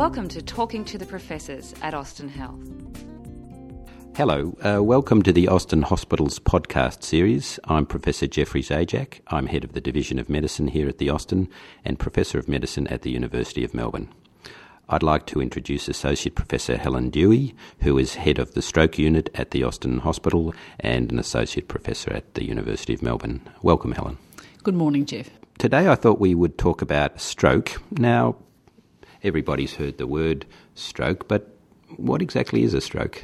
Welcome to Talking to the Professors at Austin Health. Hello, welcome to the Austin Hospital's podcast series. I'm Professor Jeffrey Zajac. I'm Head of the Division of Medicine here at the Austin and Professor of Medicine at the University of Melbourne. I'd like to introduce Associate Professor Helen Dewey, who is Head of the Stroke Unit at the Austin Hospital and an Associate Professor at the University of Melbourne. Welcome, Helen. Good morning, Jeff. Today I thought we would talk about stroke. Now, everybody's heard the word stroke, but what exactly is a stroke?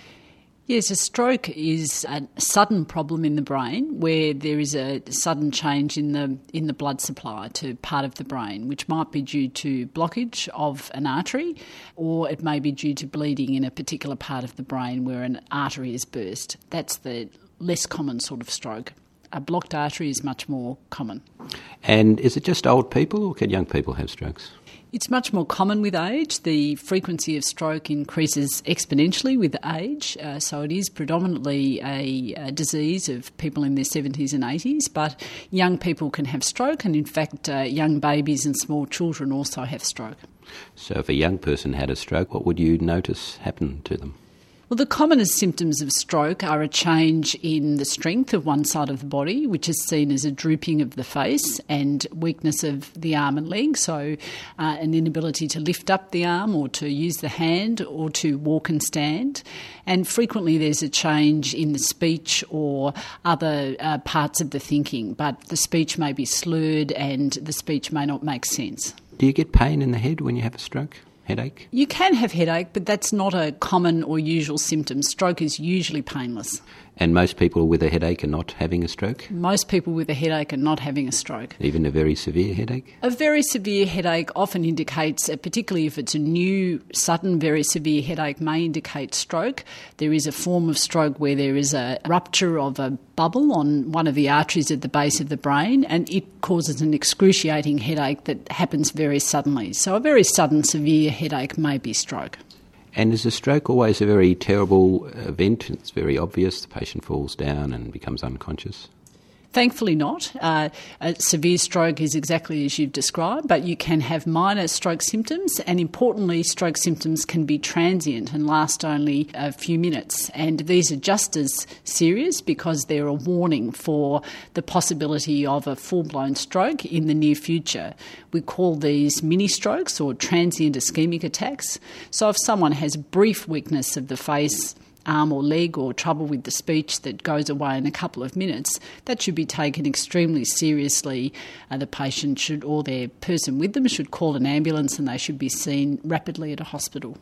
Yes, a stroke is a sudden problem in the brain where there is a sudden change in the blood supply to part of the brain, which might be due to blockage of an artery, or it may be due to bleeding in a particular part of the brain where an artery is burst. That's the less common sort of stroke. A blocked artery is much more common. And is it just old people, or can young people have strokes? It's much more common with age. The frequency of stroke increases exponentially with age, so it is predominantly a disease of people in their 70s and 80s, but young people can have stroke, and in fact young babies and small children also have stroke. So if a young person had a stroke, what would you notice happen to them? Well, the commonest symptoms of stroke are a change in the strength of one side of the body, which is seen as a drooping of the face and weakness of the arm and leg, so an inability to lift up the arm or to use the hand or to walk and stand. And frequently there's a change in the speech or other parts of the thinking, but the speech may be slurred and the speech may not make sense. Do you get pain in the head when you have a stroke? Headache? You can have headache, but that's not a common or usual symptom. Stroke is usually painless. And most people with a headache are not having a stroke? Most people with a headache are not having a stroke. Even a very severe headache? A very severe headache often indicates, particularly if it's a new, sudden, very severe headache, may indicate stroke. There is a form of stroke where there is a rupture of a bubble on one of the arteries at the base of the brain, and it causes an excruciating headache that happens very suddenly. So a very sudden, severe headache may be stroke. And is a stroke always a very terrible event? It's very obvious. The patient falls down and becomes unconscious. Thankfully not. A severe stroke is exactly as you've described, but you can have minor stroke symptoms, and importantly, stroke symptoms can be transient and last only a few minutes. And these are just as serious because they're a warning for the possibility of a full-blown stroke in the near future. We call these mini-strokes or transient ischemic attacks. So if someone has brief weakness of the face, arm or leg, or trouble with the speech that goes away in a couple of minutes, that should be taken extremely seriously. The patient should, or their person with them, should call an ambulance, and they should be seen rapidly at a hospital.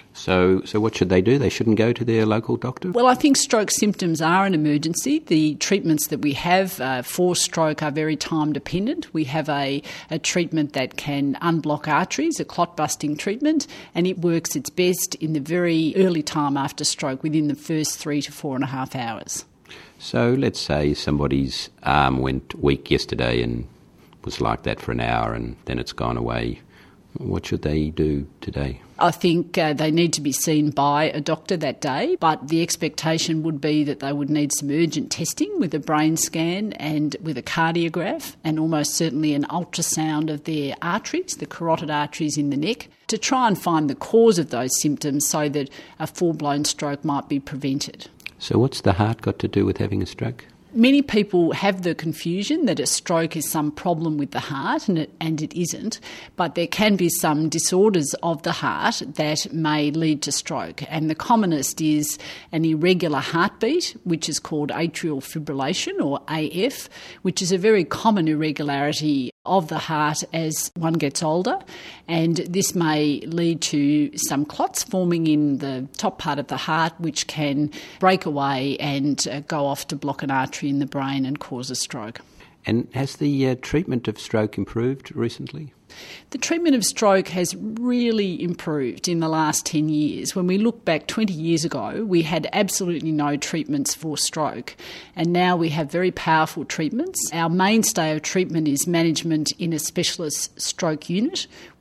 So what should they do? They shouldn't go to their local doctor? Well, I think stroke symptoms are an emergency. The treatments that we have for stroke are very time dependent. We have a treatment that can unblock arteries, a clot-busting treatment, and it works its best in the very early time after stroke, within the first 3 to 4.5 hours. So let's say somebody's arm went weak yesterday and was like that for an hour and then it's gone away. What should they do today? I think they need to be seen by a doctor that day, but the expectation would be that they would need some urgent testing with a brain scan and with a cardiograph, and almost certainly an ultrasound of their arteries, the carotid arteries in the neck, to try and find the cause of those symptoms so that a full-blown stroke might be prevented. So what's the heart got to do with having a stroke? Many people have the confusion that a stroke is some problem with the heart, and it isn't, but there can be some disorders of the heart that may lead to stroke, and the commonest is an irregular heartbeat, which is called atrial fibrillation, or AF, which is a very common irregularity of the heart as one gets older, and this may lead to some clots forming in the top part of the heart, which can break away and go off to block an artery in the brain and cause a stroke. And has the treatment of stroke improved recently? The treatment of stroke has really improved in the last 10 years. When we look back 20 years ago, we had absolutely no treatments for stroke, and now we have very powerful treatments. Our mainstay of treatment is management in a specialist stroke unit,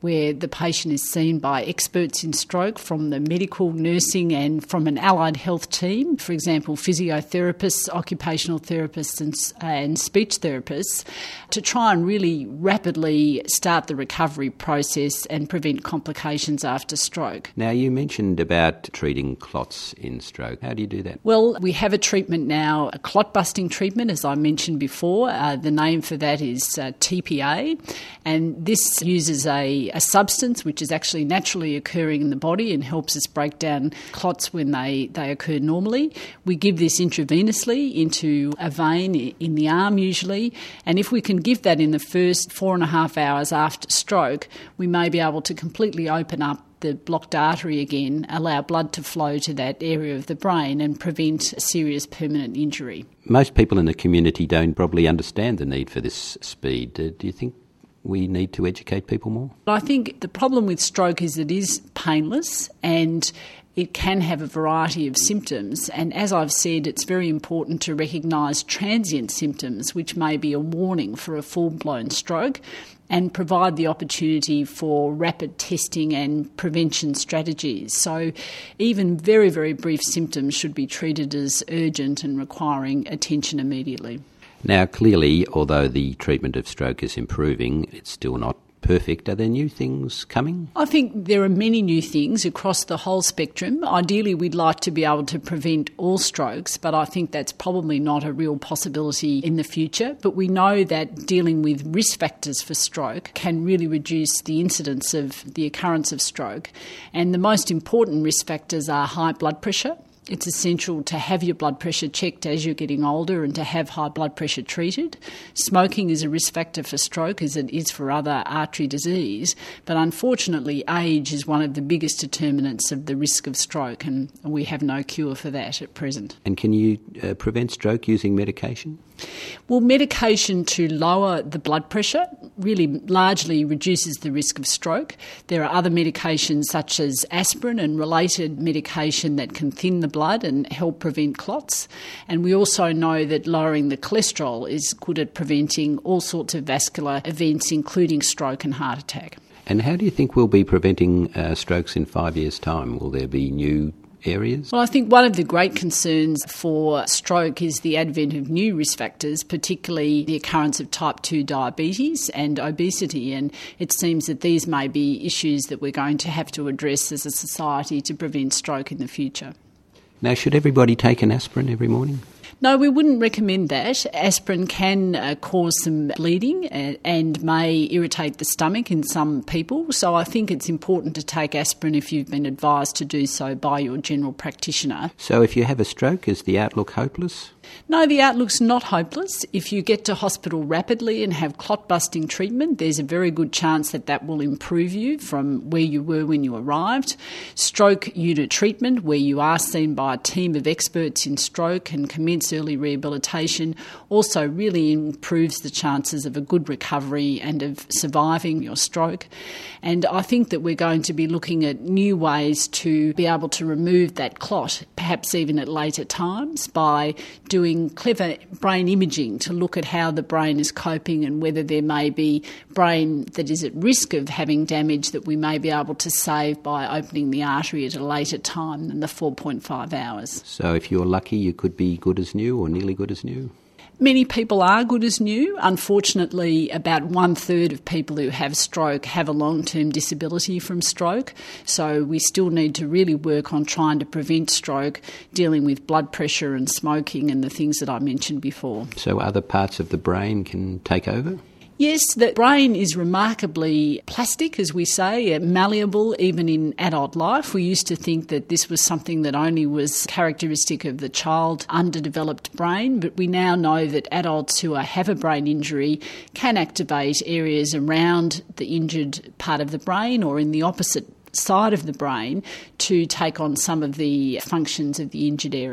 where the patient is seen by experts in stroke from the medical, nursing and from an allied health team, for example, physiotherapists, occupational therapists and speech therapists, to try and really rapidly start the recovery process and prevent complications after stroke. Now, you mentioned about treating clots in stroke. How do you do that? Well, we have a treatment now, a clot-busting treatment, as I mentioned before. The name for that is TPA, and this uses a substance which is actually naturally occurring in the body and helps us break down clots when they occur normally. We give this intravenously into a vein in the arm usually, and if we can give that in the first 4.5 hours after stroke, we may be able to completely open up the blocked artery again, allow blood to flow to that area of the brain and prevent serious permanent injury. Most people in the community don't probably understand the need for this speed. Do you think we need to educate people more? I think the problem with stroke is it is painless and it can have a variety of symptoms, and as I've said, it's very important to recognise transient symptoms which may be a warning for a full-blown stroke and provide the opportunity for rapid testing and prevention strategies. So even very, very brief symptoms should be treated as urgent and requiring attention immediately. Now, clearly, although the treatment of stroke is improving, it's still not perfect. Are there new things coming? I think there are many new things across the whole spectrum. Ideally, we'd like to be able to prevent all strokes, but I think that's probably not a real possibility in the future. But we know that dealing with risk factors for stroke can really reduce the incidence of the occurrence of stroke. And the most important risk factors are high blood pressure. It's essential to have your blood pressure checked as you're getting older and to have high blood pressure treated. Smoking is a risk factor for stroke as it is for other artery disease, but unfortunately age is one of the biggest determinants of the risk of stroke, and we have no cure for that at present. And can you prevent stroke using medication? Well, medication to lower the blood pressure really largely reduces the risk of stroke. There are other medications such as aspirin and related medication that can thin the blood and help prevent clots. And we also know that lowering the cholesterol is good at preventing all sorts of vascular events, including stroke and heart attack. And how do you think we'll be preventing strokes in 5 years' time? Will there be new areas? Well, I think one of the great concerns for stroke is the advent of new risk factors, particularly the occurrence of type 2 diabetes and obesity, and it seems that these may be issues that we're going to have to address as a society to prevent stroke in the future. Now, should everybody take an aspirin every morning? No, we wouldn't recommend that. Aspirin can cause some bleeding and may irritate the stomach in some people. So I think it's important to take aspirin if you've been advised to do so by your general practitioner. So if you have a stroke, is the outlook hopeless? No, the outlook's not hopeless. If you get to hospital rapidly and have clot-busting treatment, there's a very good chance that that will improve you from where you were when you arrived. Stroke unit treatment, where you are seen by a team of experts in stroke and commence early rehabilitation, also really improves the chances of a good recovery and of surviving your stroke. And I think that we're going to be looking at new ways to be able to remove that clot, perhaps even at later times, by doing clever brain imaging to look at how the brain is coping and whether there may be brain that is at risk of having damage that we may be able to save by opening the artery at a later time than the 4.5 hours. So if you're lucky, you could be good as new or nearly good as new? Many people are good as new. Unfortunately, about 1/3 of people who have stroke have a long-term disability from stroke. So we still need to really work on trying to prevent stroke, dealing with blood pressure and smoking and the things that I mentioned before. So other parts of the brain can take over? Yes, the brain is remarkably plastic, as we say, malleable even in adult life. We used to think that this was something that only was characteristic of the child underdeveloped brain, but we now know that adults who have a brain injury can activate areas around the injured part of the brain or in the opposite side of the brain to take on some of the functions of the injured area.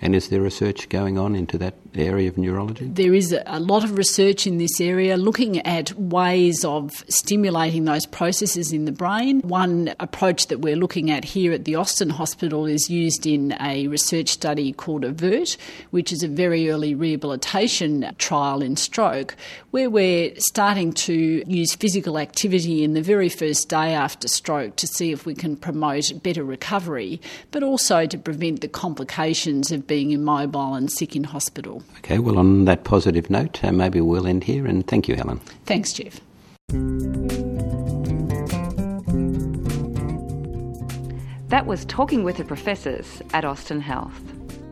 And is there research going on into that area of neurology? There is a lot of research in this area looking at ways of stimulating those processes in the brain. One approach that we're looking at here at the Austin Hospital is used in a research study called AVERT, which is a very early rehabilitation trial in stroke, where we're starting to use physical activity in the very first day after stroke to see if we can promote better recovery, but also to prevent the complications of being immobile and sick in hospital. Okay, well, on that positive note, maybe we'll end here, and thank you, Helen. Thanks, Jeff. That was Talking with the Professors at Austin Health.